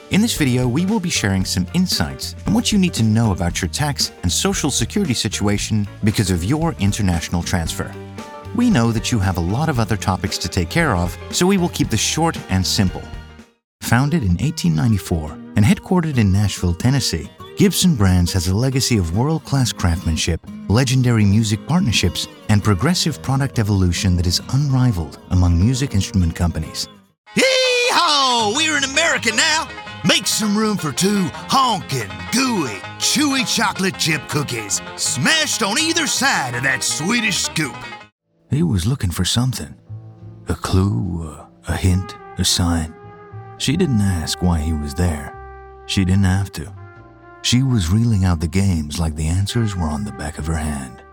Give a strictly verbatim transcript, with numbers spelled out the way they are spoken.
In this video, we will be sharing some insights on what you need to know about your tax and social security situation because of your international transfer. We know that you have a lot of other topics to take care of, so we will keep this short and simple. Founded in eighteen ninety-four and headquartered in Nashville, Tennessee, Gibson Brands has a legacy of world-class craftsmanship, legendary music partnerships, and progressive product evolution that is unrivaled among music instrument companies. Yee-haw! We're in America now! Make some room for two honkin', gooey, chewy chocolate chip cookies, smashed on either side of that Swedish scoop. He was looking for something. A clue, a, a hint, a sign. She didn't ask why he was there. She didn't have to. She was reeling out the games like the answers were on the back of her hand.